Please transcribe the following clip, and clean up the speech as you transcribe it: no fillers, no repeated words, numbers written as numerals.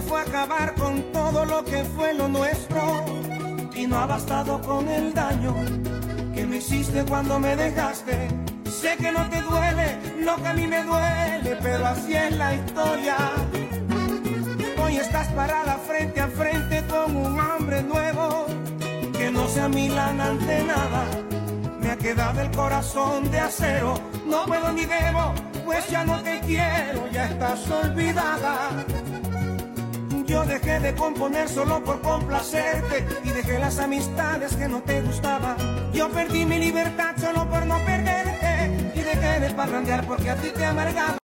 fue a acabar con todo lo que fue lo nuestro, y no ha bastado con el daño que me hiciste cuando me dejaste. Sé que no te duele lo que a mí me duele, pero así es la historia. Hoy estás parada frente a frente con un hombre nuevo que no se amilan ante nada. Me ha quedado el corazón de acero, no puedo ni debo, pues ya no te quiero, ya estás olvidada. Yo dejé de componer solo por complacerte y dejé las amistades que no te gustaban. Yo perdí mi libertad solo por no perderte y dejé de parrandear porque a ti te amargaba.